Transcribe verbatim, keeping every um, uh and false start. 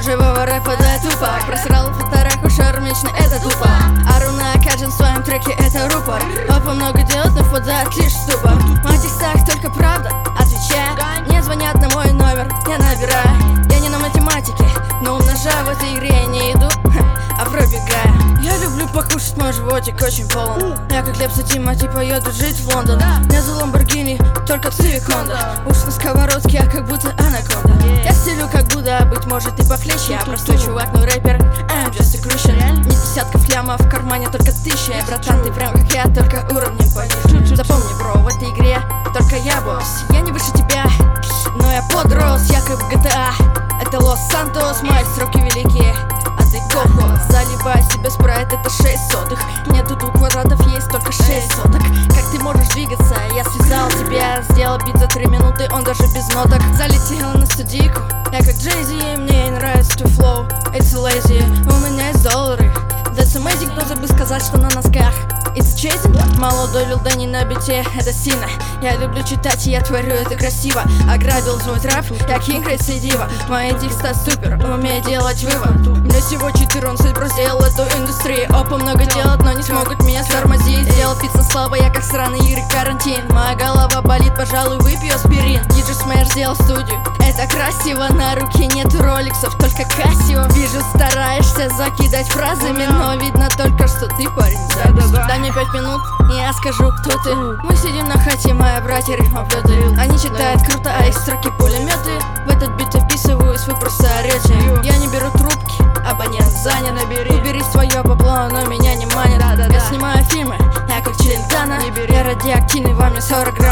от живого рэпа, да тупо. Просрал полтораху шармично, это тупо. Аруна Каджин в своем треке, это рупор. Опа много делать, но впадает лишь в ступор. В моих текстах только правда, отвечаю. Мне звонят на мой номер, я набираю. Я не на математике, но умножаю в этой игре не иду, а пробегаю. Я люблю покушать, мой животик очень полон. Я как Лепса Тимати поеду жить в Лондон. Не за Ламборгини, только Цивик Хонда. Уж на сковородке, я как будто анаконда. Я стилю как Будда, быть может и похлеще. Я простой чувак, но рэпер, I'm just a Christian. Не десятков лямов в кармане, только тысяча. Братан, ты прям как я, только уровнем пониже. Запомни, бро, в этой игре только я босс. Я не выше тебя, но я подрос, я как в джи ти эй. Это Лос-Сантос, мои сроки великие. А ты кохо, заливай себе спрайт, это шесть сотых. Нету тут квадратов, есть только шесть соток. Как ты можешь двигаться? Я связал тебя, сделал бит за три минуты, он даже без ноток. Залетел на студийку, я как Джей-Зи, мне нравится to flow, it's lazy. У меня есть доллары, that's amazing, но забыл сказать, что на носках it's chasing. Молодой Лил Дэнни на бите, это сильно. Я люблю читать, и я творю это красиво. Ограбил свой трэп, я кинг рецидива. Мои тексты супер, умею делать вывод. Мне всего четырнадцать, бро, сделал эту индустрию. Опа много делать, но не смогут меня тормозить. Сделал пицца слава, я как сраный Юрий Карантин. Моя голова болит, пожалуй, выпью аспирин. Диджей Смэш сделал студию, это красиво. На руке нету роликсов, только Кассио. Вижу, стараешься закидать фразами, но видно только, что ты парень запись. Дай мне пять минут, и я скажу, кто ты. Мы сидим на хате, мои братья рифмоплеты. Они читают круто, а их строки пулеметы. В этот бит описываюсь, вы просто орете. Я не беру трубки, абонент занят. Убери свое бабло, но меня не манит. Я снимаю фильмы, я как Челентано. Я радиоактивный, во мне сорок грамм.